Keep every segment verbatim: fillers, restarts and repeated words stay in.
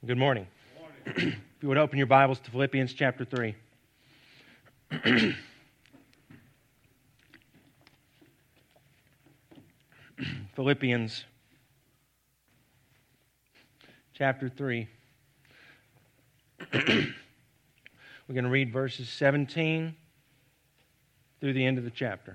Good morning. Good morning. If you would open your Bibles to Philippians chapter three. Philippians chapter three. We're going to read verses seventeen through the end of the chapter.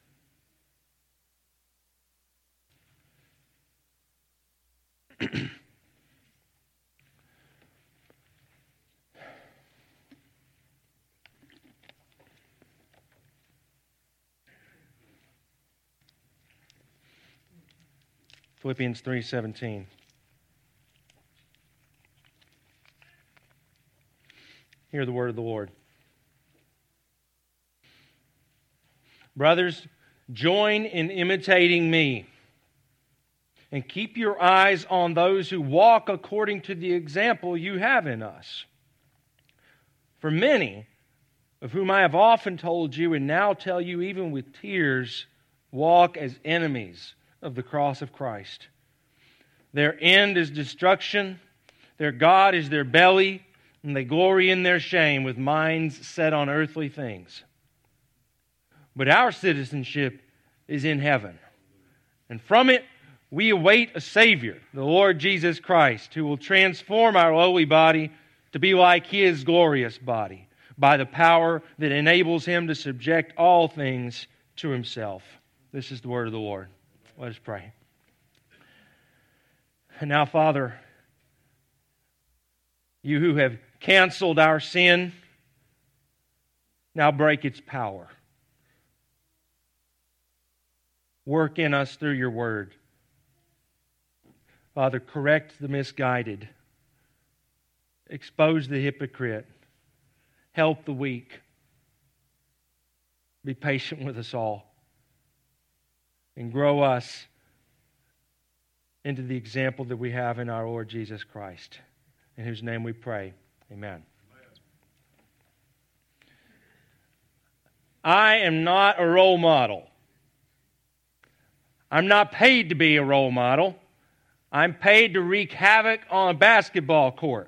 Philippians three seventeen. Hear the word of the Lord. Brothers, join in imitating me, and keep your eyes on those who walk according to the example you have in us. For many, of whom I have often told you and now tell you even with tears, walk as enemies of the cross of Christ. Their end is destruction, their God is their belly, and they glory in their shame with minds set on earthly things. But our citizenship is in heaven, and from it we await a Savior, the Lord Jesus Christ, who will transform our lowly body to be like His glorious body by the power that enables Him to subject all things to Himself. This is the word of the Lord. Let us pray. And now, Father, You who have canceled our sin, now break its power. Work in us through Your word. Father, correct the misguided. Expose the hypocrite. Help the weak. Be patient with us all. And grow us into the example that we have in our Lord Jesus Christ, in whose name we pray. Amen. I am not a role model. I'm not paid to be a role model. I'm paid to wreak havoc on a basketball court.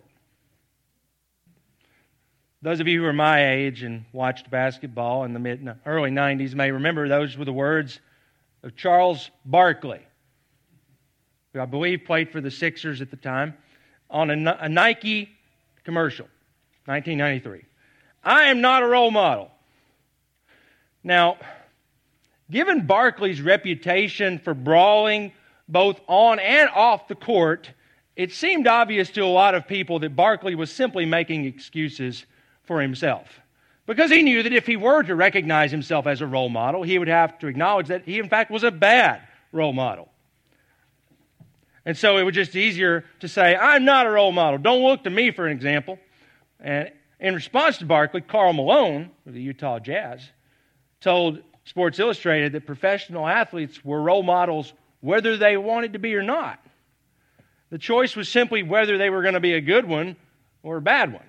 Those of you who are my age and watched basketball in the mid early nineties may remember those were the words of Charles Barkley, who I believe played for the Sixers at the time, on a, a Nike commercial, nineteen ninety-three. I am not a role model. Now, given Barkley's reputation for brawling both on and off the court, it seemed obvious to a lot of people that Barkley was simply making excuses for himself. Because he knew that if he were to recognize himself as a role model, he would have to acknowledge that he, in fact, was a bad role model. And so it was just easier to say, I'm not a role model. Don't look to me for an example. And in response to Barkley, Karl Malone of the Utah Jazz told Sports Illustrated that professional athletes were role models whether they wanted to be or not. The choice was simply whether they were going to be a good one or a bad one.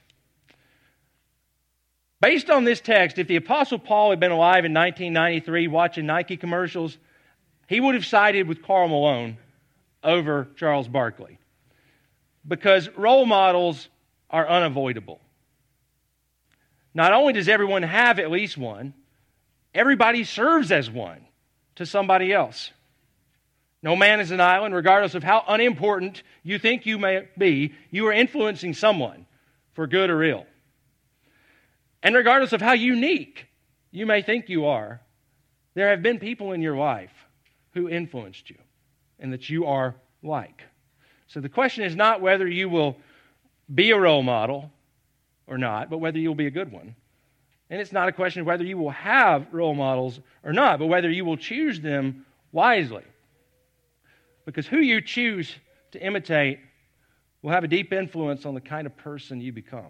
Based on this text, if the Apostle Paul had been alive in nineteen ninety-three watching Nike commercials, he would have sided with Karl Malone over Charles Barkley. Because role models are unavoidable. Not only does everyone have at least one, everybody serves as one to somebody else. No man is an island, regardless of how unimportant you think you may be, you are influencing someone for good or ill. And regardless of how unique you may think you are, there have been people in your life who influenced you and that you are like. So the question is not whether you will be a role model or not, but whether you'll be a good one. And it's not a question of whether you will have role models or not, but whether you will choose them wisely. Because who you choose to imitate will have a deep influence on the kind of person you become.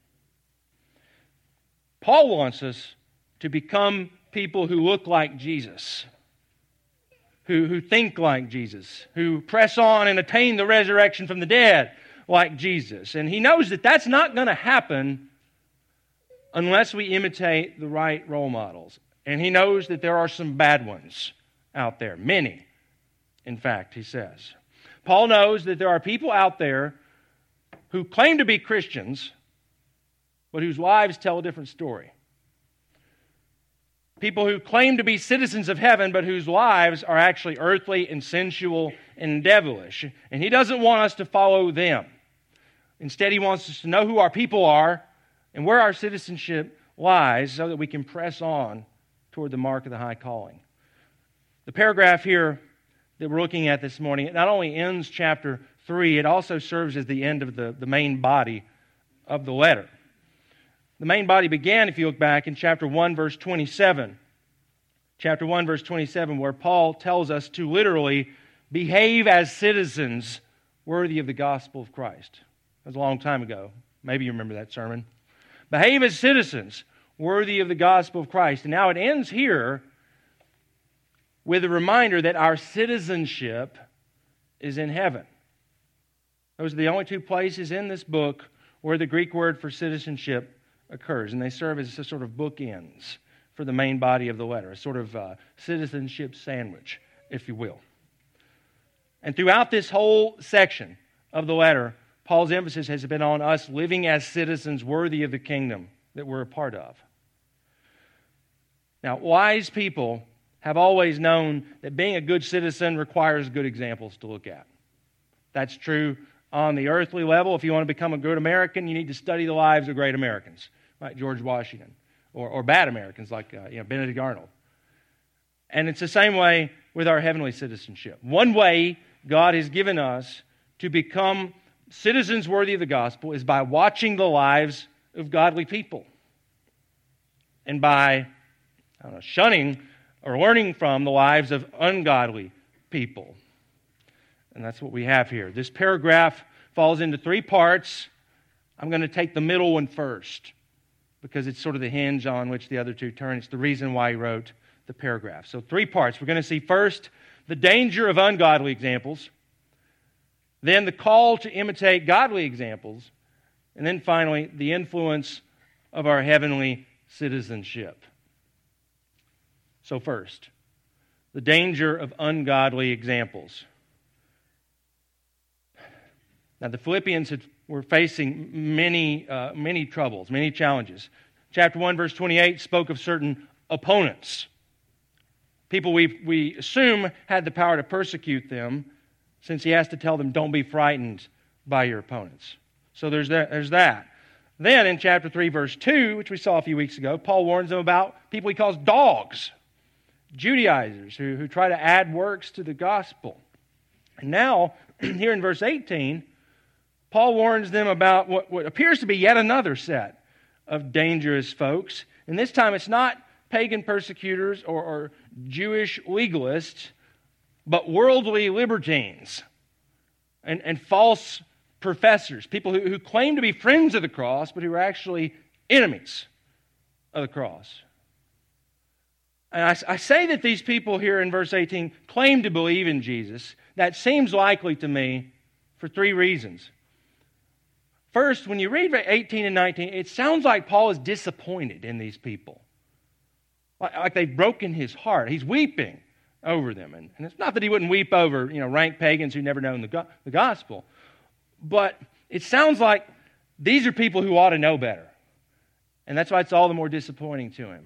Paul wants us to become people who look like Jesus, who, who think like Jesus, who press on and attain the resurrection from the dead like Jesus. And he knows that that's not going to happen unless we imitate the right role models. And he knows that there are some bad ones out there, many, in fact, he says. Paul knows that there are people out there who claim to be Christians, but whose lives tell a different story. People who claim to be citizens of heaven, but whose lives are actually earthly and sensual and devilish. And he doesn't want us to follow them. Instead, he wants us to know who our people are and where our citizenship lies so that we can press on toward the mark of the high calling. The paragraph here that we're looking at this morning, it not only ends chapter three, it also serves as the end of the, the main body of the letter. The main body began, if you look back, in chapter one, verse twenty-seven. Chapter one, verse twenty-seven, where Paul tells us to literally behave as citizens worthy of the gospel of Christ. That was a long time ago. Maybe you remember that sermon. Behave as citizens worthy of the gospel of Christ. And now it ends here with a reminder that our citizenship is in heaven. Those are the only two places in this book where the Greek word for citizenship occurs, and they serve as a sort of bookends for the main body of the letter, a sort of uh, citizenship sandwich, if you will. And throughout this whole section of the letter, Paul's emphasis has been on us living as citizens worthy of the kingdom that we're a part of. Now, wise people have always known that being a good citizen requires good examples to look at. That's true on the earthly level. If you want to become a good American, you need to study the lives of great Americans, like George Washington, or, or bad Americans like uh, you know, Benedict Arnold. And it's the same way with our heavenly citizenship. One way God has given us to become citizens worthy of the gospel is by watching the lives of godly people and by I don't know, shunning or learning from the lives of ungodly people. And that's what we have here. This paragraph falls into three parts. I'm going to take the middle one first because it's sort of the hinge on which the other two turn. It's the reason why he wrote the paragraph. So three parts. We're going to see first the danger of ungodly examples, then the call to imitate godly examples, and then finally the influence of our heavenly citizenship. So first, the danger of ungodly examples. Now, the Philippians had, were facing many, uh, many troubles, many challenges. Chapter one, verse twenty-eight spoke of certain opponents. People we, we assume had the power to persecute them, since he has to tell them, don't be frightened by your opponents. So there's that. There's that. Then in chapter three, verse two, which we saw a few weeks ago, Paul warns them about people he calls dogs, Judaizers, who, who try to add works to the gospel. And now, here in verse eighteen, Paul warns them about what, what appears to be yet another set of dangerous folks. And this time it's not pagan persecutors or, or Jewish legalists, but worldly libertines and, and false professors, people who, who claim to be friends of the cross, but who are actually enemies of the cross. And I, I say that these people here in verse eighteen claim to believe in Jesus. That seems likely to me for three reasons. First, when you read eighteen and nineteen, it sounds like Paul is disappointed in these people. Like, like they've broken his heart. He's weeping over them. And, and it's not that he wouldn't weep over, you know, rank pagans who never known the, go- the gospel. But it sounds like these are people who ought to know better. And that's why it's all the more disappointing to him.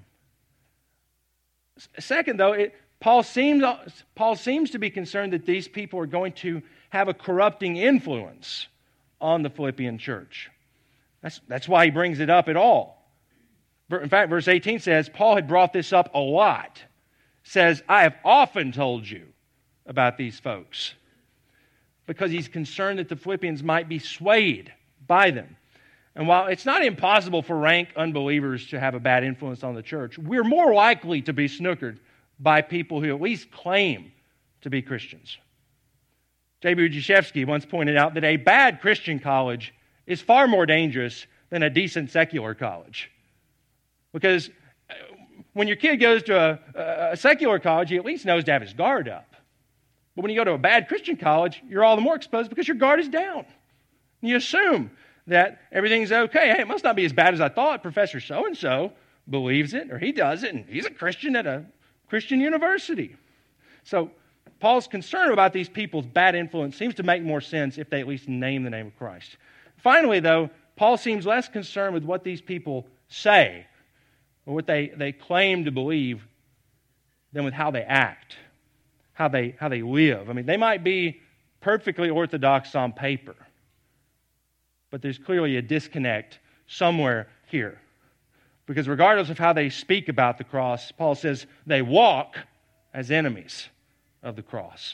Second, though, it, Paul seems, Paul seems to be concerned that these people are going to have a corrupting influence on the Philippian church. That's, that's why he brings it up at all. In fact, verse eighteen says, Paul had brought this up a lot. Says, I have often told you about these folks. Because he's concerned that the Philippians might be swayed by them. And while it's not impossible for rank unbelievers to have a bad influence on the church, we're more likely to be snookered by people who at least claim to be Christians. J B Budziszewski once pointed out that a bad Christian college is far more dangerous than a decent secular college. Because when your kid goes to a, a secular college, he at least knows to have his guard up. But when you go to a bad Christian college, you're all the more exposed because your guard is down. You assume that everything's okay. Hey, it must not be as bad as I thought. Professor so-and-so believes it, or he does it, and he's a Christian at a Christian university. So Paul's concern about these people's bad influence seems to make more sense if they at least name the name of Christ. Finally, though, Paul seems less concerned with what these people say or what they, they claim to believe than with how they act, how they, how they live. I mean, they might be perfectly orthodox on paper, but there's clearly a disconnect somewhere here. Because regardless of how they speak about the cross, Paul says they walk as enemies of the cross.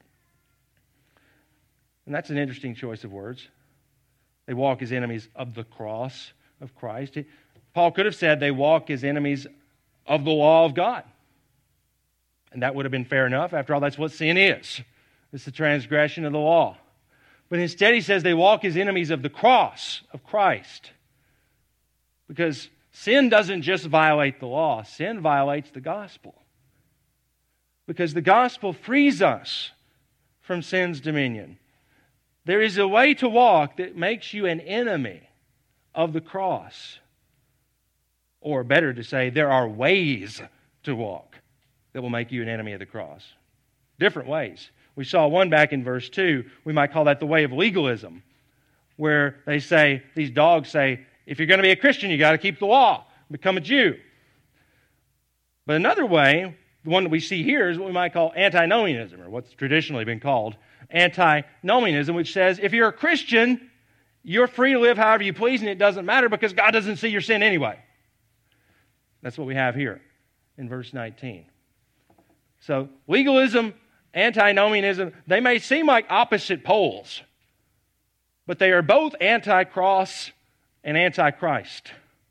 And that's an interesting choice of words. They walk as enemies of the cross of Christ. Paul could have said they walk as enemies of the law of God. And that would have been fair enough. After all, that's what sin is. It's the transgression of the law. But instead he says they walk as enemies of the cross of Christ. Because sin doesn't just violate the law. Sin violates the gospel. Because the gospel frees us from sin's dominion. There is a way to walk that makes you an enemy of the cross. Or better to say, there are ways to walk that will make you an enemy of the cross. Different ways. We saw one back in verse two. We might call that the way of legalism, where they say, these dogs say, if you're going to be a Christian, you've got to keep the law, become a Jew. But another way, the one that we see here, is what we might call antinomianism, or what's traditionally been called antinomianism, which says if you're a Christian, you're free to live however you please, and it doesn't matter because God doesn't see your sin anyway. That's what we have here in verse nineteen. So legalism, antinomianism, they may seem like opposite poles, but they are both anti-cross and anti-Christ.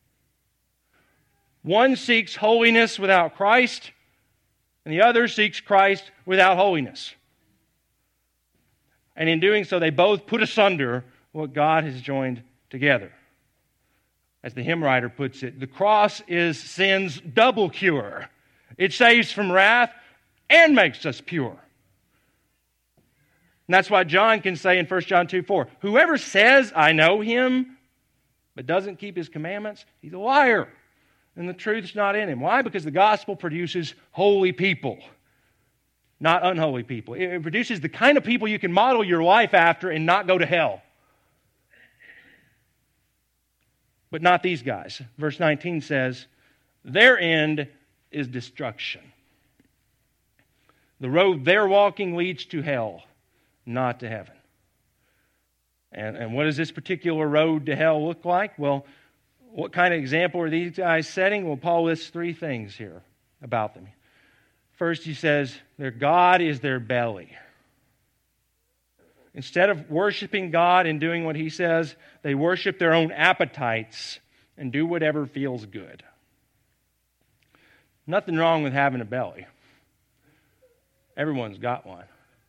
One seeks holiness without Christ, and the other seeks Christ without holiness. And in doing so, they both put asunder what God has joined together. As the hymn writer puts it, the cross is sin's double cure. It saves from wrath and makes us pure. And that's why John can say in First John two four, whoever says, I know him, but doesn't keep his commandments, he's a liar, and the truth's not in him. Why? Because the gospel produces holy people, not unholy people. It produces the kind of people you can model your life after and not go to hell. But not these guys. Verse nineteen says, their end is destruction. The road they're walking leads to hell, not to heaven. And, and what does this particular road to hell look like? Well, what kind of example are these guys setting? Well, Paul lists three things here about them. First, he says, their God is their belly. Instead of worshiping God and doing what he says, they worship their own appetites and do whatever feels good. Nothing wrong with having a belly. Everyone's got one.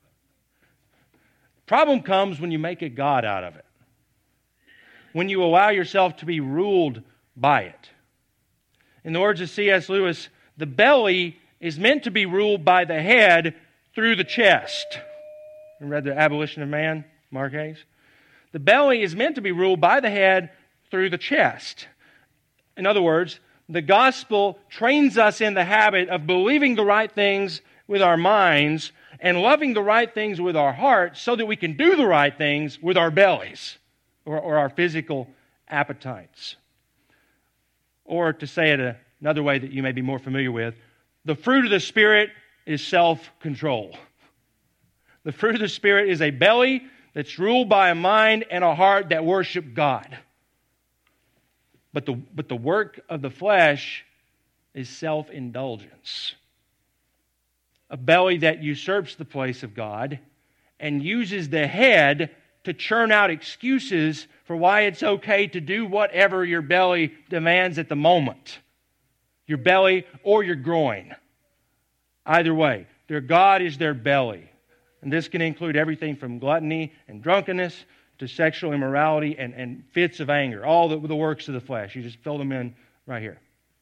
Problem comes when you make a god out of it. When you allow yourself to be ruled by it. In the words of C S Lewis, the belly is meant to be ruled by the head through the chest. You read The Abolition of Man, Mark Hayes? The belly is meant to be ruled by the head through the chest. In other words, the gospel trains us in the habit of believing the right things with our minds and loving the right things with our hearts so that we can do the right things with our bellies or, or our physical appetites. Or to say it another way that you may be more familiar with, the fruit of the Spirit is self-control. The fruit of the Spirit is a belly that's ruled by a mind and a heart that worship God. But the, but the work of the flesh is self-indulgence. A belly that usurps the place of God and uses the head to churn out excuses for why it's okay to do whatever your belly demands at the moment. Your belly or your groin. Either way, their God is their belly. And this can include everything from gluttony and drunkenness to sexual immorality and, and fits of anger. All the, the works of the flesh. You just fill them in right here.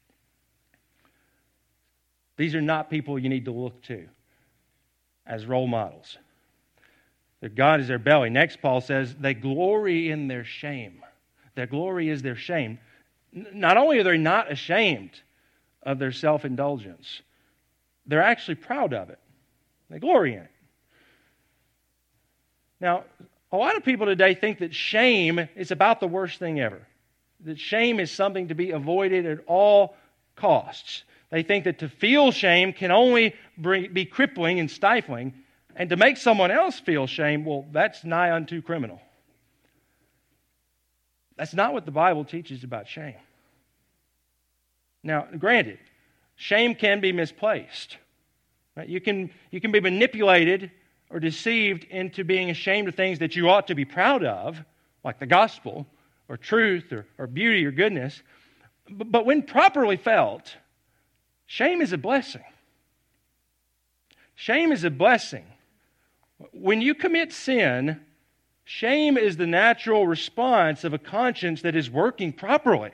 These are not people you need to look to as role models. Their God is their belly. Next, Paul says, they glory in their shame. Their glory is their shame. Not only are they not ashamed of their self-indulgence, they're actually proud of it. They glory in it. Now, A lot of people today think that shame is about the worst thing ever. That shame is something to be avoided at all costs. They think that to feel shame can only bring, be crippling and stifling, and to make someone else feel shame, well, that's nigh unto criminal. That's not what the Bible teaches about shame. Now, granted, shame can be misplaced. Right? You can, you can be manipulated or deceived into being ashamed of things that you ought to be proud of, like the gospel, or truth, or, or beauty, or goodness. But, but when properly felt, shame is a blessing. Shame is a blessing. When you commit sin, shame is the natural response of a conscience that is working properly.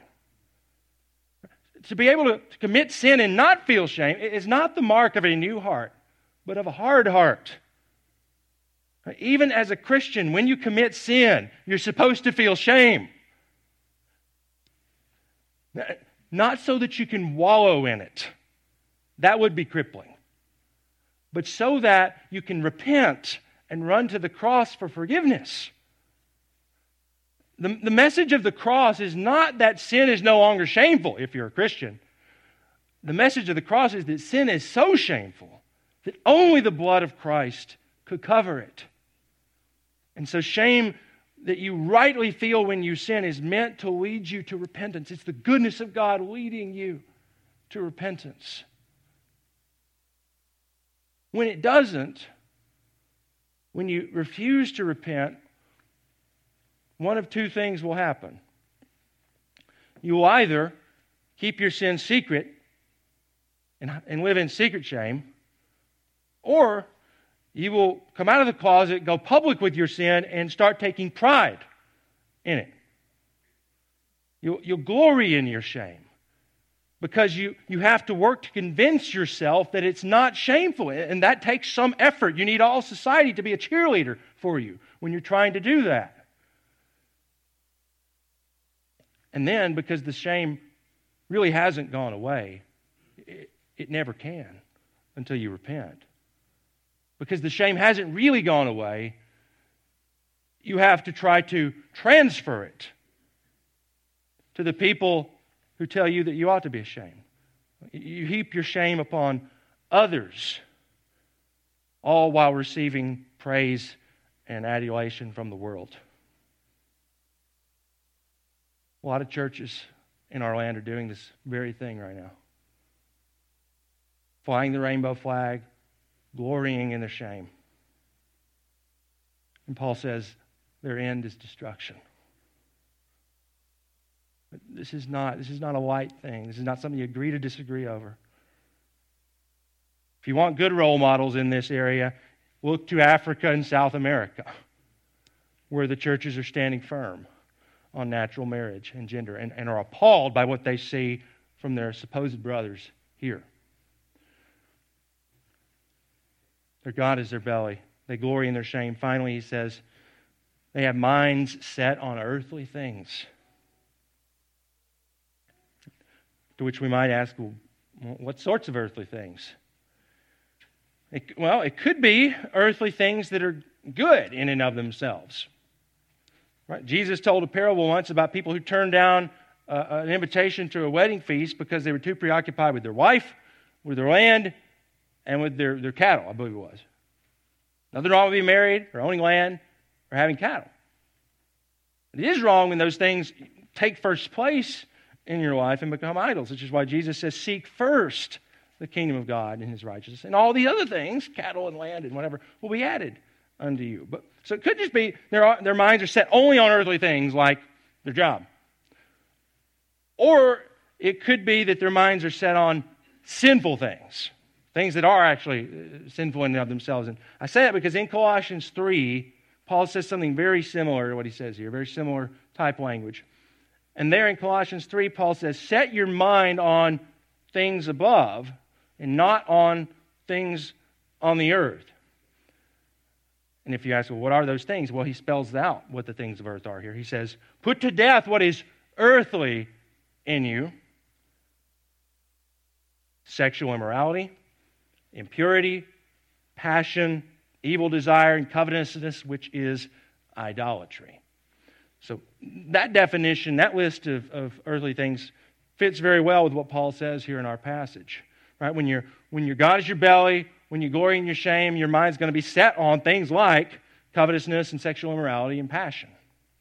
To be able to, to commit sin and not feel shame is not the mark of a new heart, but of a hard heart. Even as a Christian, when you commit sin, you're supposed to feel shame. Not so that you can wallow in it. That would be crippling. But so that you can repent and run to the cross for forgiveness. The, the message of the cross is not that sin is no longer shameful if you're a Christian. The message of the cross is that sin is so shameful that only the blood of Christ could cover it. And so shame that you rightly feel when you sin is meant to lead you to repentance. It's the goodness of God leading you to repentance. When it doesn't, when you refuse to repent, one of two things will happen. You will either keep your sin secret and, and live in secret shame, or you will come out of the closet, go public with your sin, and start taking pride in it. You'll, you'll glory in your shame because you, you have to work to convince yourself that it's not shameful, and that takes some effort. You need all society to be a cheerleader for you when you're trying to do that. And then, because the shame really hasn't gone away, it, it never can until you repent. Because the shame hasn't really gone away, you have to try to transfer it to the people who tell you that you ought to be ashamed. You heap your shame upon others, all while receiving praise and adulation from the world. A lot of churches in our land are doing this very thing right now. Flying the rainbow flag, glorying in their shame. And Paul says their end is destruction. But this is not, this is not a light thing. This is not something you agree to disagree over. If you want good role models in this area, look to Africa and South America, where the churches are standing firm on natural marriage and gender and, and are appalled by what they see from their supposed brothers here. Their God is their belly. They glory in their shame. Finally, he says, they have minds set on earthly things. To which we might ask, well, what sorts of earthly things? It, well, it could be earthly things that are good in and of themselves. Right? Jesus told a parable once about people who turned down uh, an invitation to a wedding feast because they were too preoccupied with their wife, with their land, and with their, their cattle, I believe it was. Nothing wrong with being married, or owning land, or having cattle. It is wrong when those things take first place in your life and become idols, which is why Jesus says, seek first the kingdom of God and His righteousness. And all the other things, cattle and land and whatever, will be added unto you. But so it could just be their, their minds are set only on earthly things like their job. Or it could be that their minds are set on sinful things. Things that are actually sinful in and of themselves. And I say that because in Colossians three, Paul says something very similar to what he says here, very similar type language. And there in Colossians three, Paul says, set your mind on things above and not on things on the earth. And if you ask, well, what are those things? Well, he spells out what the things of earth are here. He says, put to death what is earthly in you. Sexual immorality, impurity, passion, evil desire, and covetousness, which is idolatry. So that definition, that list of, of earthly things fits very well with what Paul says here in our passage. Right? When you're, when your God is your belly, when you glory in your shame, your mind's going to be set on things like covetousness and sexual immorality and passion.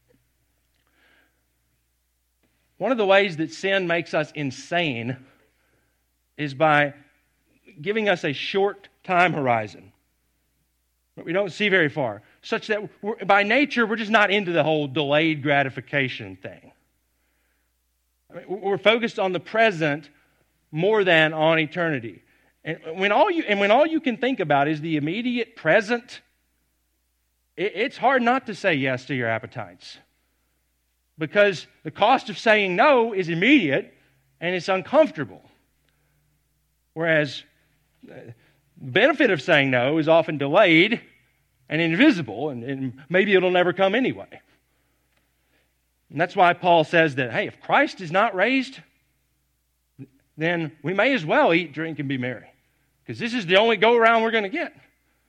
One of the ways that sin makes us insane is by giving us a short time horizon. We don't see very far, such that we're, by nature we're just not into the whole delayed gratification thing. I mean, we're focused on the present more than on eternity. And when all you and when all you can think about is the immediate present, it, it's hard not to say yes to your appetites. Because the cost of saying no is immediate and it's uncomfortable. Whereas the benefit of saying no is often delayed and invisible, and, and maybe it'll never come anyway. And that's why Paul says that, hey, if Christ is not raised, then we may as well eat, drink, and be merry. Because this is the only go-around we're going to get.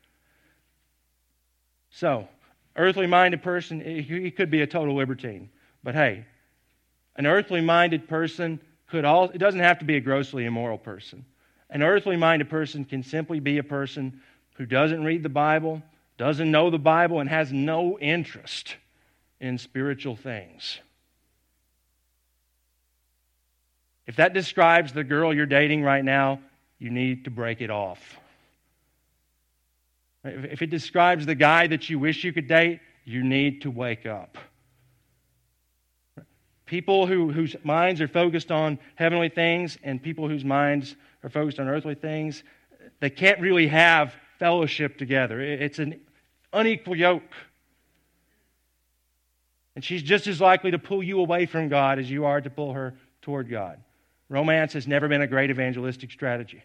So, earthly-minded person, he could be a total libertine. But hey, an earthly-minded person could all, it doesn't have to be a grossly immoral person. An earthly-minded person can simply be a person who doesn't read the Bible, doesn't know the Bible, and has no interest in spiritual things. If that describes the girl you're dating right now, you need to break it off. If it describes the guy that you wish you could date, you need to wake up. People who, whose minds are focused on heavenly things and people whose minds are focused on earthly things, they can't really have fellowship together. It's an unequal yoke. And she's just as likely to pull you away from God as you are to pull her toward God. Romance has never been a great evangelistic strategy.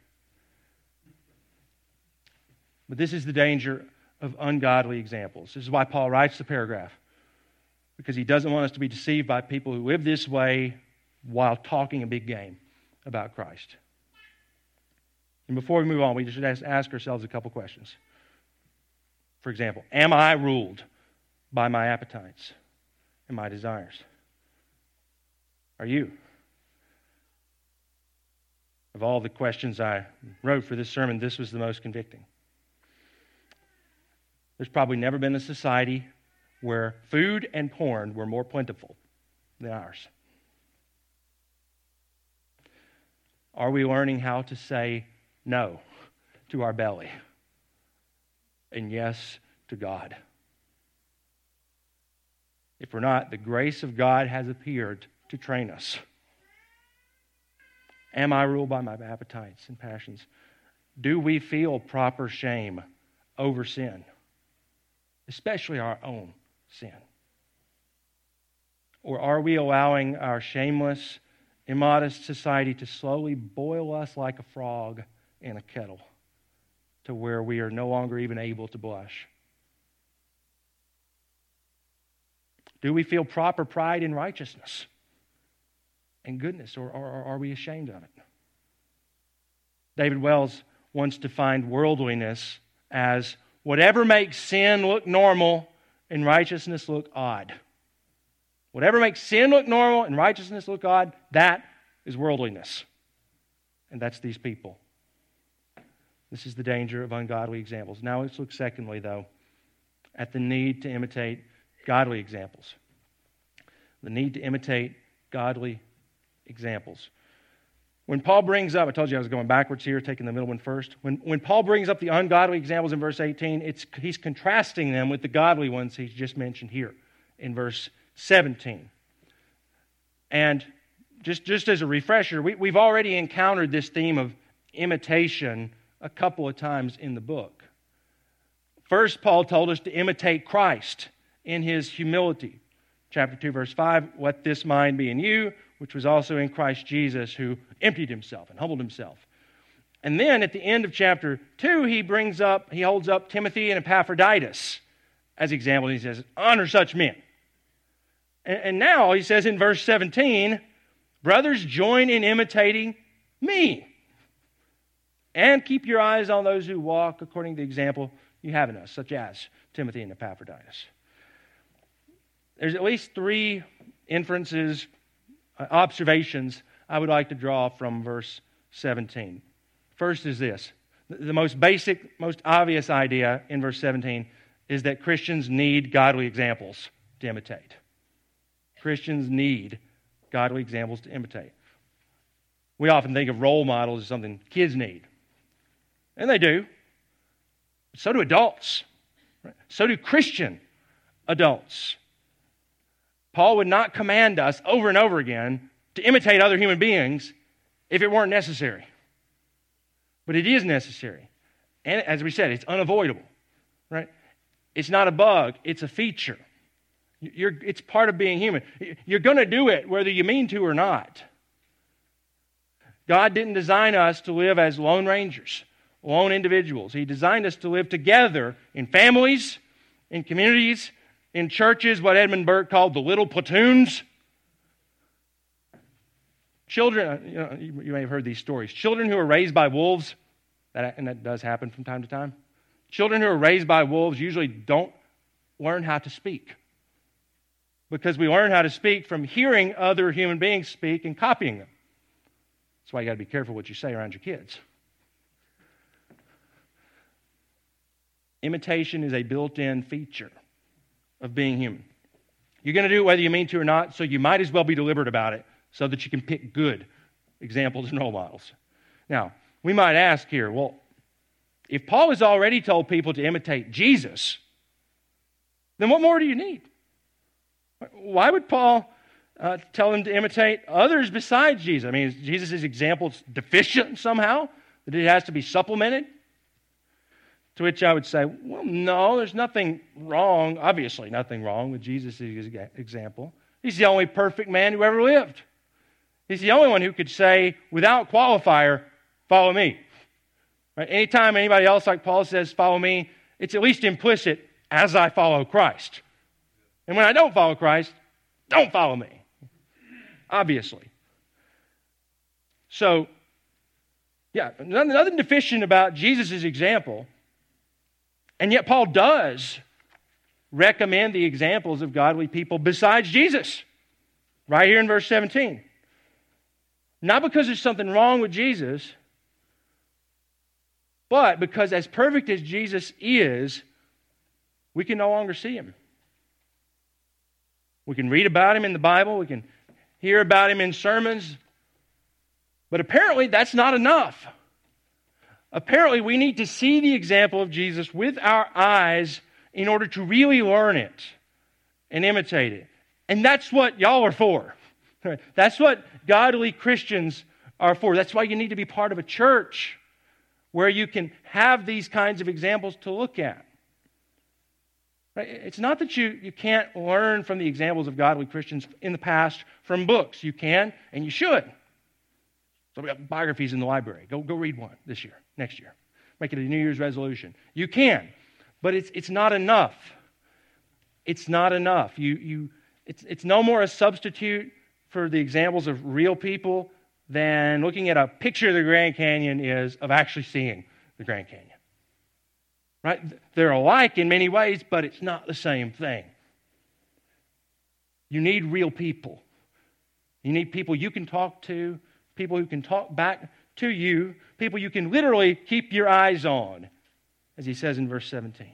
But this is the danger of ungodly examples. This is why Paul writes the paragraph. Because he doesn't want us to be deceived by people who live this way while talking a big game about Christ. And before we move on, we should ask ourselves a couple questions. For example, am I ruled by my appetites and my desires? Are you? Of all the questions I wrote for this sermon, this was the most convicting. There's probably never been a society where food and porn were more plentiful than ours. Are we learning how to say no to our belly and yes to God? If we're not, the grace of God has appeared to train us. Am I ruled by my appetites and passions? Do we feel proper shame over sin, especially our own sin? Or are we allowing our shameless, immodest society to slowly boil us like a frog in a kettle to where we are no longer even able to blush? Do we feel proper pride in righteousness and goodness, or, or, or are we ashamed of it? David Wells once defined worldliness as whatever makes sin look normal and righteousness look odd. Whatever makes sin look normal and righteousness look odd, that is worldliness. And that's these people. This is the danger of ungodly examples. Now let's look secondly, though, at the need to imitate godly examples. The need to imitate godly examples. When Paul brings up, I told you I was going backwards here, taking the middle one first. When, when Paul brings up the ungodly examples in verse eighteen, it's, he's contrasting them with the godly ones he's just mentioned here in verse seventeen. And just, just as a refresher, we, we've already encountered this theme of imitation a couple of times in the book. First, Paul told us to imitate Christ in his humility. Chapter two, verse five, let this mind be in you, which was also in Christ Jesus, who emptied himself and humbled himself. And then at the end of chapter two, he brings up, he holds up Timothy and Epaphroditus as examples. He says, honor such men. And, and now he says in verse seventeen, brothers, join in imitating me. And keep your eyes on those who walk according to the example you have in us, such as Timothy and Epaphroditus. there's at least three inferences, uh, observations I would like to draw from verse seventeen. First is this. The most basic, most obvious idea in verse seventeen is that Christians need godly examples to imitate. Christians need godly examples to imitate. We often think of role models as something kids need. And they do. So do adults. So do Christian adults. Paul would not command us over and over again to imitate other human beings if it weren't necessary. But it is necessary. And as we said, it's unavoidable. Right? It's not a bug, it's a feature. You're, it's part of being human. You're going to do it whether you mean to or not. God didn't design us to live as lone rangers, lone individuals. He designed us to live together in families, in communities, in churches, what Edmund Burke called the little platoons. Children, you know, you may have heard these stories. Children who are raised by wolves, that, and that does happen from time to time. Children who are raised by wolves usually don't learn how to speak. Because we learn how to speak from hearing other human beings speak and copying them. That's why you got to be careful what you say around your kids. Imitation is a built-in feature of being human. You're going to do it whether you mean to or not, so you might as well be deliberate about it so that you can pick good examples and role models. Now, we might ask here, well, if Paul has already told people to imitate Jesus, then what more do you need? Why would Paul uh, tell them to imitate others besides Jesus? I mean, is Jesus' example deficient somehow? That it has to be supplemented? To which I would say, well, no, there's nothing wrong, obviously nothing wrong with Jesus' example. He's the only perfect man who ever lived. He's the only one who could say, without qualifier, follow me. Right? Anytime anybody else like Paul says, follow me, it's at least implicit, as I follow Christ. And when I don't follow Christ, don't follow me. Obviously. So, yeah, nothing deficient about Jesus' example. And yet Paul does recommend the examples of godly people besides Jesus. Right here in verse seventeen. Not because there's something wrong with Jesus, but because as perfect as Jesus is, we can no longer see him. We can read about him in the Bible. We can hear about him in sermons. But apparently that's not enough. Apparently we need to see the example of Jesus with our eyes in order to really learn it and imitate it. And that's what y'all are for. That's what godly Christians are for. That's why you need to be part of a church where you can have these kinds of examples to look at. Right? It's not that you, you can't learn from the examples of godly Christians in the past from books. You can, and you should. So we got biographies in the library. Go, go read one this year, next year. Make it a New Year's resolution. You can, but it's it's not enough. It's not enough. You you it's it's no more a substitute for the examples of real people than looking at a picture of the Grand Canyon is of actually seeing the Grand Canyon. Right? They're alike in many ways, but it's not the same thing. You need real people. You need people you can talk to, people who can talk back to you, people you can literally keep your eyes on, as he says in verse seventeen.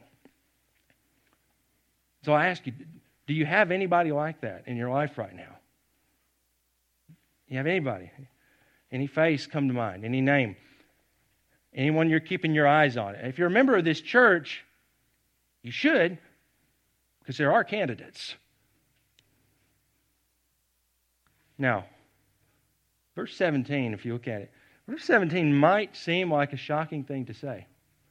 So I ask you, do you have anybody like that in your life right now? You have anybody? Any face come to mind? Any name? Anyone you're keeping your eyes on? If you're a member of this church, you should, because there are candidates. Now, verse seventeen, if you look at it, verse seventeen might seem like a shocking thing to say.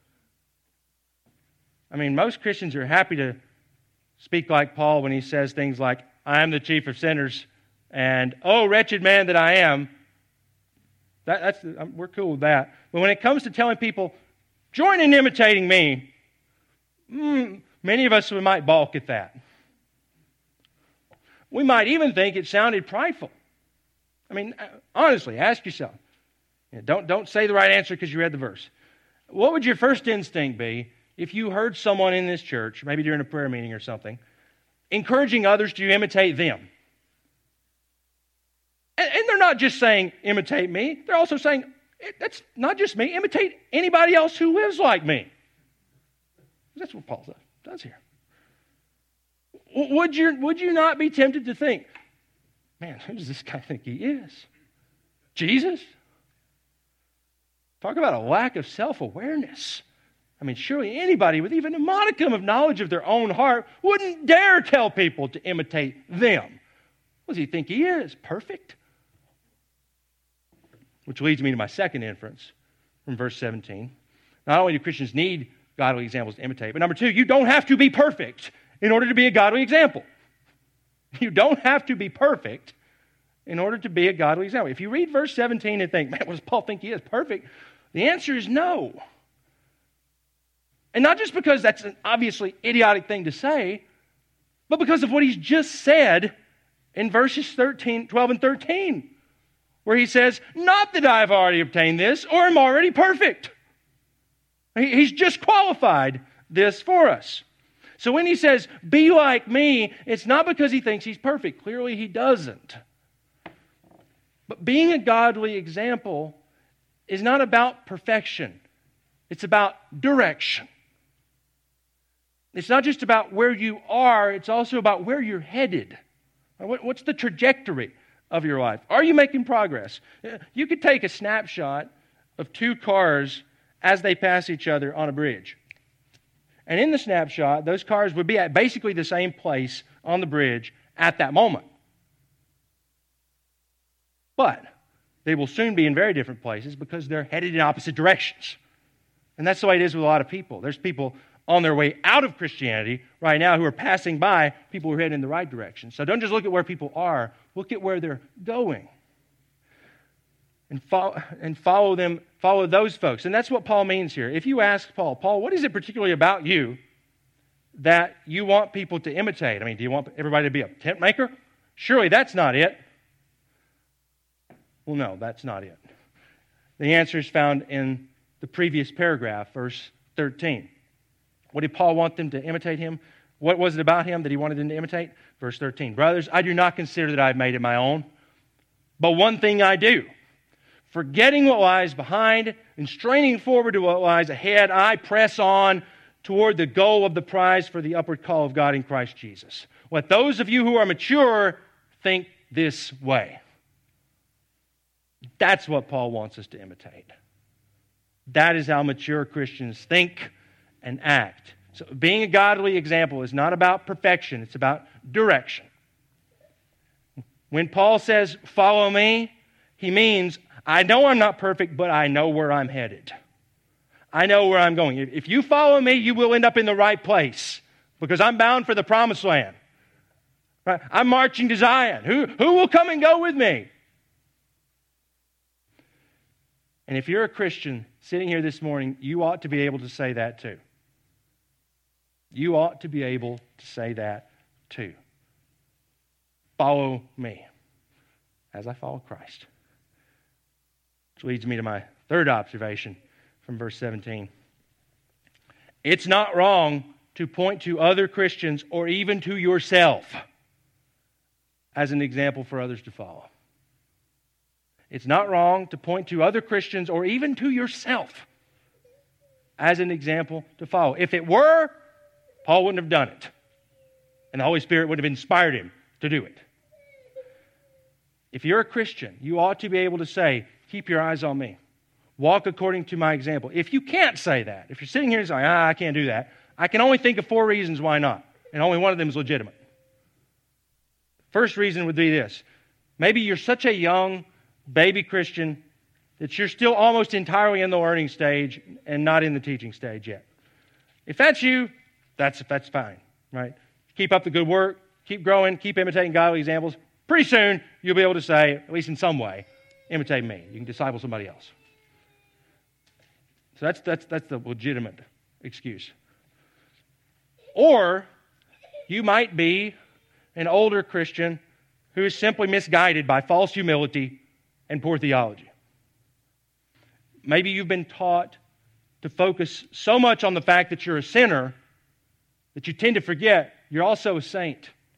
I mean, most Christians are happy to speak like Paul when he says things like, I am the chief of sinners, and, oh, wretched man that I am. That, that's, we're cool with that. But when it comes to telling people, join in imitating me, mm, many of us we might balk at that. We might even think it sounded prideful. I mean, honestly, ask yourself. Don't, don't say the right answer because you read the verse. What would your first instinct be if you heard someone in this church, maybe during a prayer meeting or something, encouraging others to imitate them. And, and they're not just saying, imitate me. They're also saying, that's not just me, imitate anybody else who lives like me. That's what Paul does here. Would you, would you not be tempted to think, man, who does this guy think he is? Jesus? Talk about a lack of self-awareness. I mean, surely anybody with even a modicum of knowledge of their own heart wouldn't dare tell people to imitate them. What does he think he is? Perfect? Which leads me to my second inference from verse seventeen. Not only do Christians need godly examples to imitate, but number two, you don't have to be perfect in order to be a godly example. You don't have to be perfect in order to be a godly example. If you read verse seventeen and think, man, what does Paul think he is? Perfect? The answer is no. And not just because that's an obviously idiotic thing to say, but because of what he's just said in verses thirteen, twelve and thirteen, where he says, not that I've already obtained this or am already perfect. He's just qualified this for us. So when he says, be like me, it's not because he thinks he's perfect. Clearly he doesn't. But being a godly example is not about perfection. It's about direction. It's not just about where you are, it's also about where you're headed. What's the trajectory of your life? Are you making progress? You could take a snapshot of two cars as they pass each other on a bridge. And in the snapshot, those cars would be at basically the same place on the bridge at that moment. But they will soon be in very different places because they're headed in opposite directions. And that's the way it is with a lot of people. There's people on their way out of Christianity right now who are passing by people who are heading in the right direction. So don't just look at where people are, look at where they're going. And follow, and follow them, follow those folks. And that's what Paul means here. If you ask Paul, Paul, what is it particularly about you that you want people to imitate? I mean, do you want everybody to be a tent maker? Surely that's not it. Well, no, that's not it. The answer is found in the previous paragraph, verse thirteen. What did Paul want them to imitate him? What was it about him that he wanted them to imitate? Verse thirteen. Brothers, I do not consider that I have made it my own, but one thing I do, forgetting what lies behind and straining forward to what lies ahead, I press on toward the goal of the prize for the upward call of God in Christ Jesus. Let those of you who are mature think this way. That's what Paul wants us to imitate. That is how mature Christians think and act. So being a godly example is not about perfection, it's about direction. When Paul says, follow me, he means, I know I'm not perfect, but I know where I'm headed. I know where I'm going. If you follow me, you will end up in the right place because I'm bound for the promised land. Right? I'm marching to Zion. Who, who will come and go with me? And if you're a Christian sitting here this morning, you ought to be able to say that too. You ought to be able to say that too. Follow me as I follow Christ. Which leads me to my third observation from verse seventeen. It's not wrong to point to other Christians or even to yourself as an example for others to follow. It's not wrong to point to other Christians or even to yourself as an example to follow. If it were, Paul wouldn't have done it. And the Holy Spirit would have inspired him to do it. If you're a Christian, you ought to be able to say, keep your eyes on me. Walk according to my example. If you can't say that, if you're sitting here and saying, ah, I can't do that, I can only think of four reasons why not. And only one of them is legitimate. First reason would be this. Maybe you're such a young baby Christian that you're still almost entirely in the learning stage and not in the teaching stage yet. If that's you, that's, that's fine, right? Keep up the good work, keep growing, keep imitating godly examples. Pretty soon, you'll be able to say, at least in some way, imitate me. You can disciple somebody else. So that's, that's, that's the legitimate excuse. Or you might be an older Christian who is simply misguided by false humility and poor theology. Maybe you've been taught to focus so much on the fact that you're a sinner that you tend to forget you're also a saint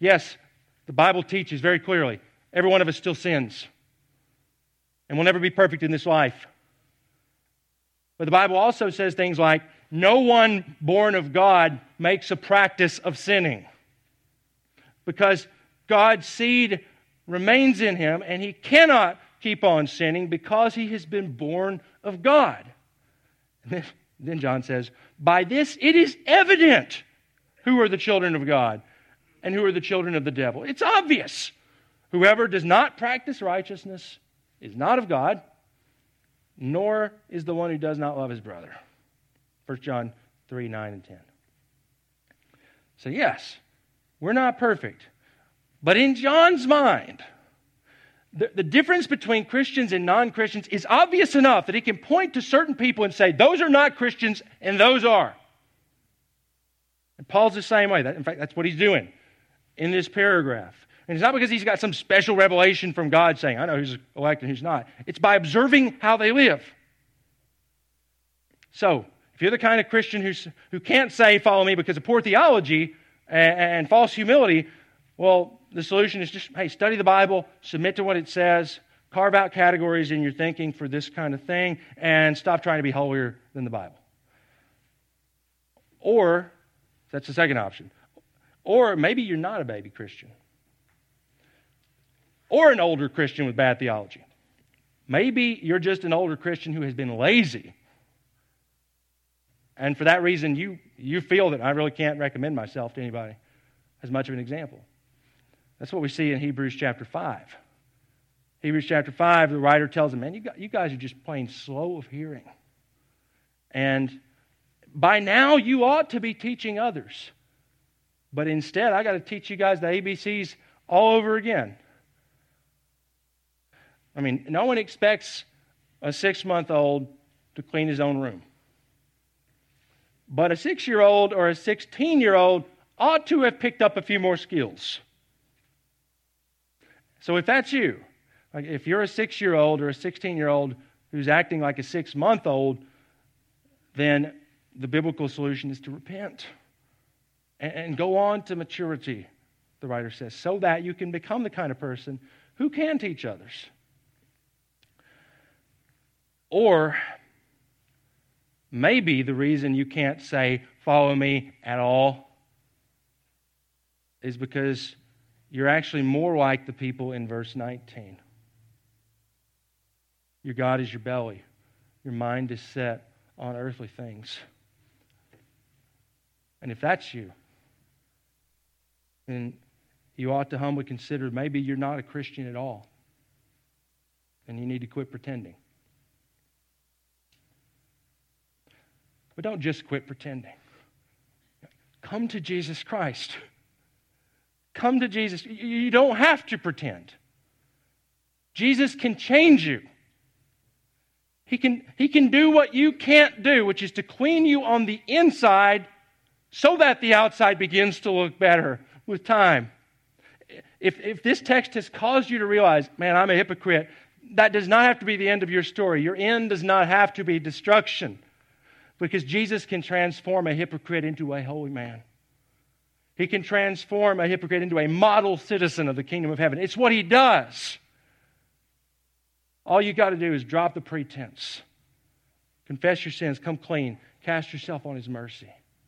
Yes, the Bible teaches very clearly, every one of us still sins. And we'll never be perfect in this life. But the Bible also says things like, no one born of God makes a practice of sinning. Because God's seed remains in him, and he cannot keep on sinning because he has been born of God. And then, then John says, by this it is evident who are the children of God and who are the children of the devil. It's obvious. Whoever does not practice righteousness is not of God, nor is the one who does not love his brother. First John three, nine, and ten. So yes, we're not perfect. But in John's mind, the, the difference between Christians and non-Christians is obvious enough that he can point to certain people and say, those are not Christians and those are. And Paul's the same way. That, in fact, that's what he's doing in this paragraph. And it's not because he's got some special revelation from God saying, I know who's elect and who's not. It's by observing how they live. So, if you're the kind of Christian who's, who can't say, follow me because of poor theology and, and false humility, well, the solution is just, hey, study the Bible, submit to what it says, carve out categories in your thinking for this kind of thing, and stop trying to be holier than the Bible. Or, that's the second option, or maybe you're not a baby Christian. Or an older Christian with bad theology. Maybe you're just an older Christian who has been lazy. And for that reason, you, you feel that I really can't recommend myself to anybody as much of an example. That's what we see in Hebrews chapter five. Hebrews chapter five, the writer tells them, man, you you guys are just plain slow of hearing. And by now you ought to be teaching others. But instead, I got to teach you guys the A B Cs all over again. I mean, no one expects a six-month-old to clean his own room. But a six-year-old or a sixteen-year-old ought to have picked up a few more skills. So if that's you, like if you're a six-year-old or a sixteen-year-old who's acting like a six-month-old, then the biblical solution is to repent and, and go on to maturity, the writer says, so that you can become the kind of person who can teach others. Or maybe the reason you can't say, follow me at all, is because you're actually more like the people in verse nineteen. Your God is your belly. Your mind is set on earthly things. And if that's you, then you ought to humbly consider maybe you're not a Christian at all. And you need to quit pretending. But don't just quit pretending. Come to Jesus Christ. Come to Jesus. You don't have to pretend. Jesus can change you. He can, he can do what you can't do, which is to clean you on the inside so that the outside begins to look better with time. If, if this text has caused you to realize, man, I'm a hypocrite, that does not have to be the end of your story. Your end does not have to be destruction. Because Jesus can transform a hypocrite into a holy man. He can transform a hypocrite into a model citizen of the kingdom of heaven. It's what he does. All you got to do is drop the pretense. Confess your sins, come clean, cast yourself on his mercy.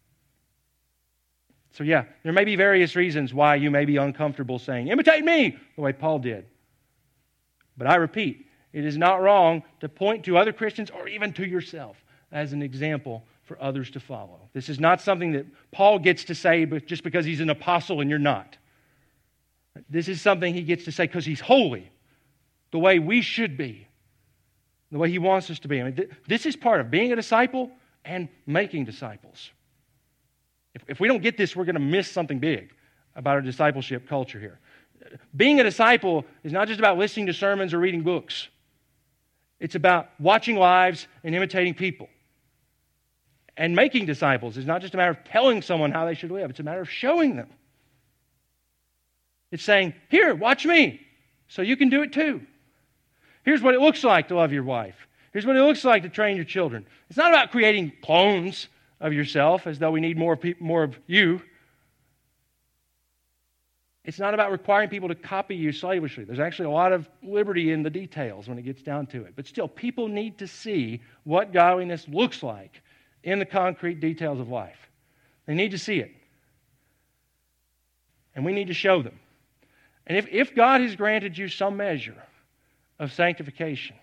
So yeah, there may be various reasons why you may be uncomfortable saying, imitate me, the way Paul did. But I repeat, it is not wrong to point to other Christians or even to yourself as an example for others to follow. This is not something that Paul gets to say just because he's an apostle and you're not. This is something he gets to say because he's holy, the way we should be, the way he wants us to be. I mean, th- this is part of being a disciple and making disciples. If, if we don't get this, we're going to miss something big about our discipleship culture here. Being a disciple is not just about listening to sermons or reading books. It's about watching lives and imitating people. And making disciples is not just a matter of telling someone how they should live. It's a matter of showing them. It's saying, here, watch me, so you can do it too. Here's what it looks like to love your wife. Here's what it looks like to train your children. It's not about creating clones of yourself as though we need more, pe- more of you. It's not about requiring people to copy you slavishly. There's actually a lot of liberty in the details when it gets down to it. But still, people need to see what godliness looks like in the concrete details of life. They need to see it. And we need to show them. And if, if God has granted you some measure of sanctification,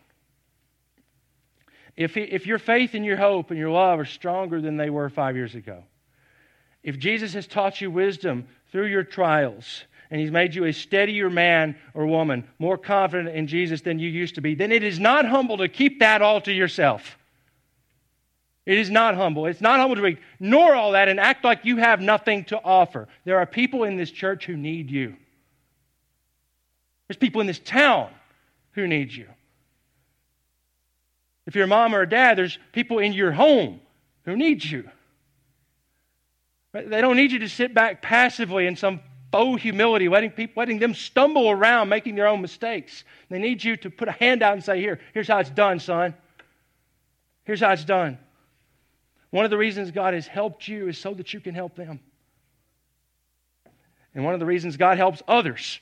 if, he, if your faith and your hope and your love are stronger than they were five years ago, if Jesus has taught you wisdom through your trials, and He's made you a steadier man or woman, more confident in Jesus than you used to be, then it is not humble to keep that all to yourself. It is not humble. It's not humble to ignore all that and act like you have nothing to offer. There are people in this church who need you. There's people in this town who need you. If you're a mom or a dad, there's people in your home who need you. They don't need you to sit back passively in some faux humility, letting people, letting them stumble around, making their own mistakes. They need you to put a hand out and say, here, here's how it's done, son. Here's how it's done. One of the reasons God has helped you is so that you can help them. And one of the reasons God helps others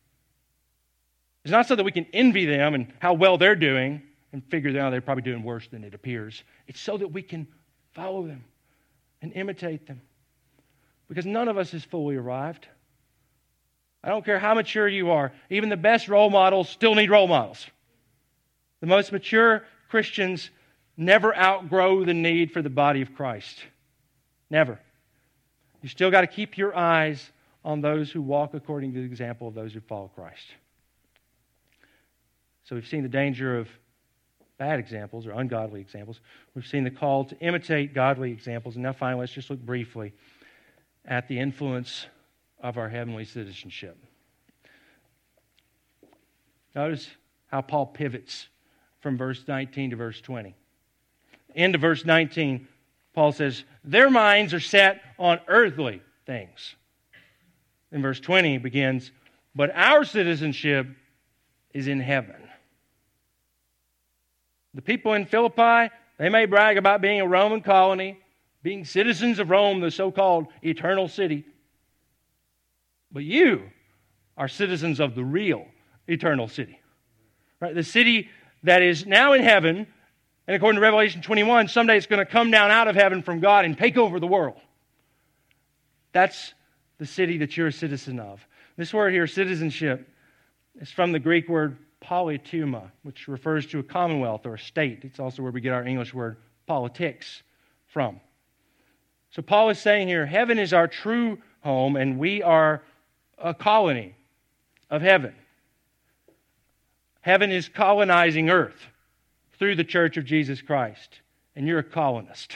is not so that we can envy them and how well they're doing and figure out they're probably doing worse than it appears. It's so that we can follow them and imitate them. Because none of us is fully arrived. I don't care how mature you are. Even the best role models still need role models. The most mature Christians never outgrow the need for the body of Christ. Never. You still got to keep your eyes on those who walk according to the example of those who follow Christ. So we've seen the danger of bad examples or ungodly examples. We've seen the call to imitate godly examples. And now finally, let's just look briefly at the influence of our heavenly citizenship. Notice how Paul pivots from verse nineteen to verse twenty. Into verse nineteen, Paul says, their minds are set on earthly things. In verse twenty it begins, but our citizenship is in heaven. The people in Philippi, they may brag about being a Roman colony, being citizens of Rome, the so-called eternal city. But you are citizens of the real eternal city. Right? The city that is now in heaven, and according to Revelation twenty-one, someday it's going to come down out of heaven from God and take over the world. That's the city that you're a citizen of. This word here, citizenship, is from the Greek word politeuma, which refers to a commonwealth or a state. It's also where we get our English word politics from. So Paul is saying here, heaven is our true home, and we are a colony of heaven. Heaven is colonizing earth through the church of Jesus Christ, and you're a colonist.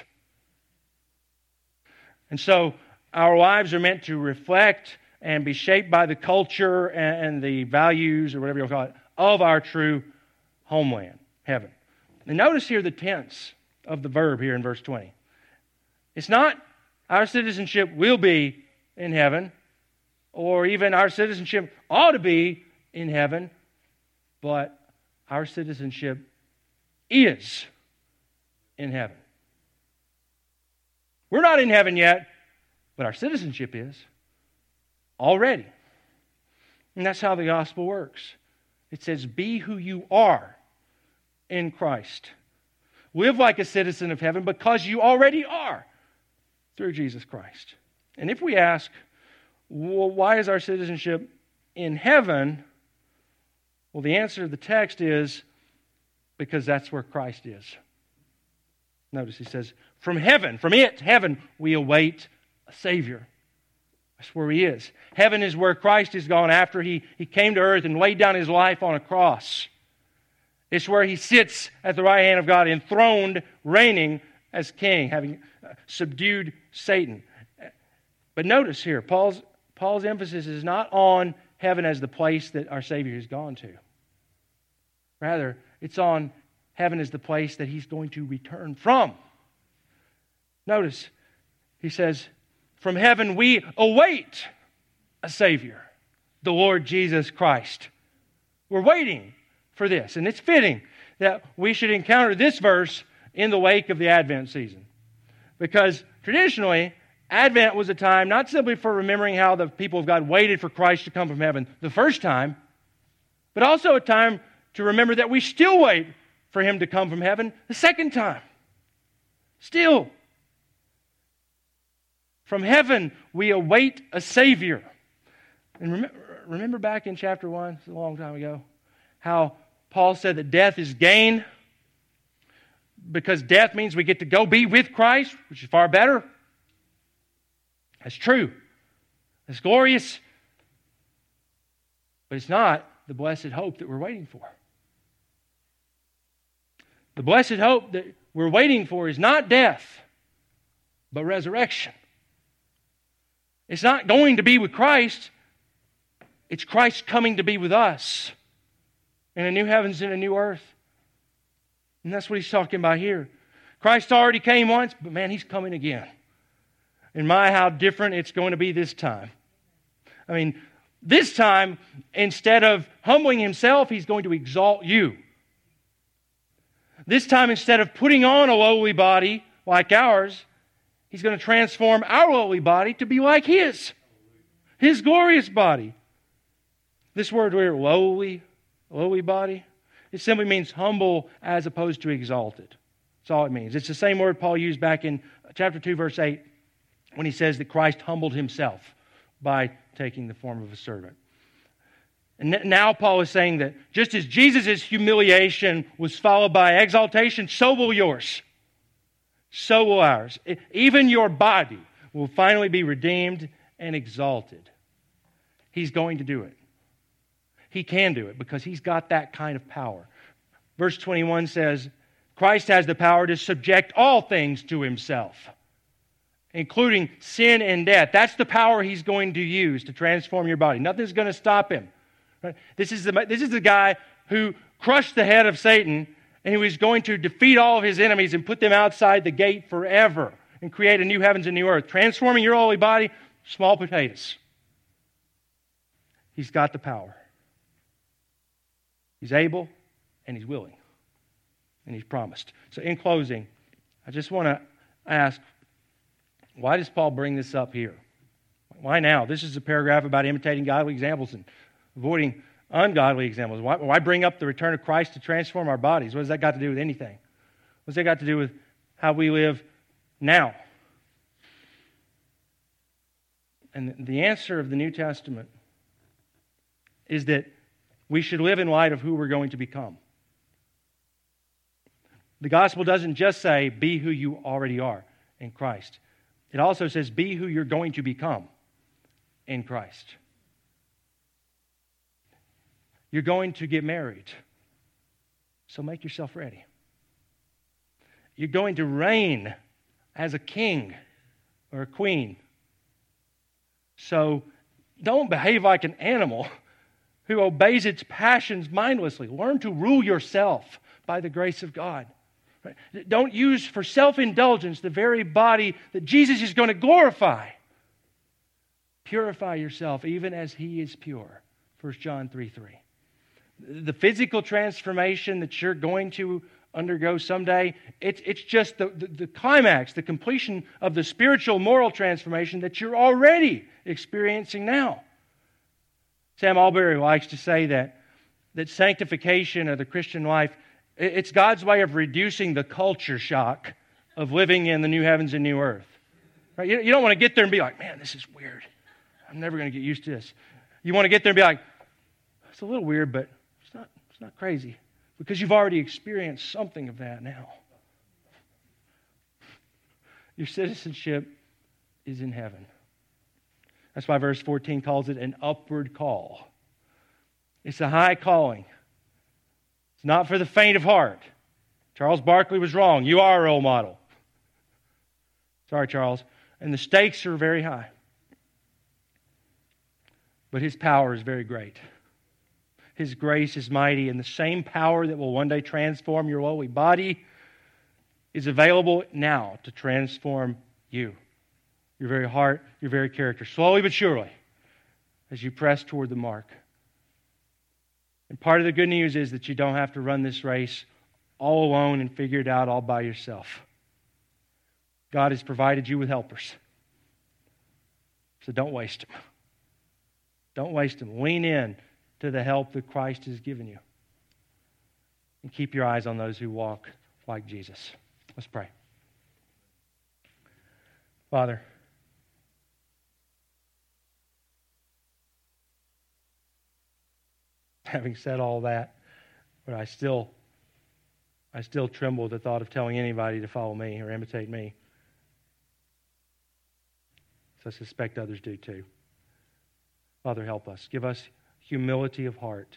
And so our lives are meant to reflect and be shaped by the culture and the values, or whatever you'll call it, of our true homeland, heaven. And notice here the tense of the verb here in verse twenty. It's not our citizenship will be in heaven, or even our citizenship ought to be in heaven, but our citizenship is in heaven. We're not in heaven yet, but our citizenship is already. And that's how the gospel works. It says, be who you are in Christ. Live like a citizen of heaven because you already are through Jesus Christ. And if we ask, well, why is our citizenship in heaven? Well, the answer to the text is because that's where Christ is. Notice he says, from heaven, from it, heaven, we await a Savior. That's where He is. Heaven is where Christ is gone after he, he came to earth and laid down His life on a cross. It's where He sits at the right hand of God, enthroned, reigning as King, having subdued Satan. But notice here, Paul's, Paul's emphasis is not on heaven as the place that our Savior has gone to. Rather, it's on heaven as the place that He's going to return from. Notice, he says, from heaven we await a Savior, the Lord Jesus Christ. We're waiting for this, and it's fitting that we should encounter this verse in the wake of the Advent season. Because traditionally, Advent was a time not simply for remembering how the people of God waited for Christ to come from heaven the first time, but also a time to remember that we still wait for Him to come from heaven the second time. Still. From heaven, we await a Savior. And remember, remember back in chapter one, it's a long time ago, how Paul said that death is gain because death means we get to go be with Christ, which is far better. That's true. It's glorious. But it's not the blessed hope that we're waiting for. The blessed hope that we're waiting for is not death, but resurrection. It's not going to be with Christ. It's Christ coming to be with us in a new heavens and a new earth. And that's what he's talking about here. Christ already came once, but man, He's coming again. And my, how different it's going to be this time. I mean, this time, instead of humbling Himself, He's going to exalt you. This time, instead of putting on a lowly body like ours, He's going to transform our lowly body to be like His. His glorious body. This word here, lowly, lowly body, it simply means humble as opposed to exalted. That's all it means. It's the same word Paul used back in chapter two, verse eight, when he says that Christ humbled Himself by taking the form of a servant. And now Paul is saying that just as Jesus' humiliation was followed by exaltation, so will yours. So will ours. Even your body will finally be redeemed and exalted. He's going to do it. He can do it because He's got that kind of power. Verse twenty-one says, Christ has the power to subject all things to Himself, including sin and death. That's the power He's going to use to transform your body. Nothing's going to stop Him. Right? This is the, this is the guy who crushed the head of Satan, and He was going to defeat all of His enemies and put them outside the gate forever and create a new heavens and new earth. Transforming your holy body, small potatoes. He's got the power. He's able and He's willing. And He's promised. So in closing, I just want to ask, why does Paul bring this up here? Why now? This is a paragraph about imitating godly examples and avoiding ungodly examples. Why, why bring up the return of Christ to transform our bodies? What has that got to do with anything? What's that got to do with how we live now? And the answer of the New Testament is that we should live in light of who we're going to become. The gospel doesn't just say, be who you already are in Christ. It also says, be who you're going to become in Christ. You're going to get married, so make yourself ready. You're going to reign as a king or a queen, so don't behave like an animal who obeys its passions mindlessly. Learn to rule yourself by the grace of God. Right? Don't use for self-indulgence the very body that Jesus is going to glorify. Purify yourself even as He is pure. First John three three. The physical transformation that you're going to undergo someday, it's, it's just the, the, the climax, the completion of the spiritual moral transformation that you're already experiencing now. Sam Albury likes to say that, that sanctification of the Christian life, it's God's way of reducing the culture shock of living in the new heavens and new earth. Right? You, you don't want to get there and be like, man, this is weird. I'm never going to get used to this. You want to get there and be like, it's a little weird, but it's not, it's not crazy. Because you've already experienced something of that now. Your citizenship is in heaven. That's why verse fourteen calls it an upward call. It's a high calling. It's not for the faint of heart. Charles Barkley was wrong. You are a role model. Sorry, Charles. And the stakes are very high. But His power is very great. His grace is mighty, and the same power that will one day transform your lowly body is available now to transform you. Your very heart, your very character, slowly but surely, as you press toward the mark. And part of the good news is that you don't have to run this race all alone and figure it out all by yourself. God has provided you with helpers. So don't waste them. Don't waste them. Lean in to the help that Christ has given you. And keep your eyes on those who walk like Jesus. Let's pray. Father, having said all that, but I still, I still tremble at the thought of telling anybody to follow me or imitate me. So I suspect others do too. Father, help us. Give us humility of heart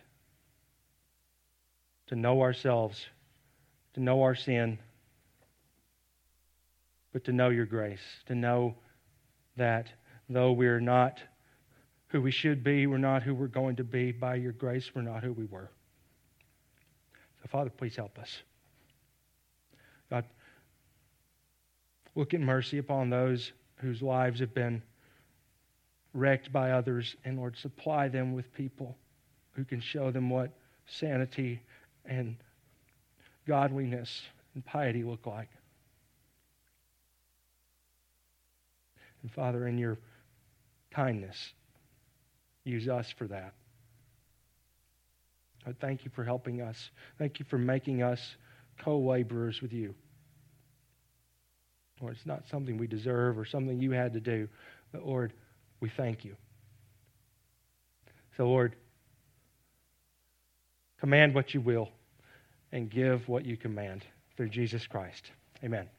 to know ourselves, to know our sin, but to know your grace, to know that though we're not who we should be, we're not who we're going to be, by your grace, we're not who we were. So, Father, please help us. God, look in mercy upon those whose lives have been wrecked by others, and Lord, supply them with people who can show them what sanity and godliness and piety look like. And Father, in your kindness, use us for that. God, thank you for helping us. Thank you for making us co-laborers with you. Lord, it's not something we deserve or something you had to do, but Lord, we thank you. So Lord, command what you will and give what you command through Jesus Christ. Amen.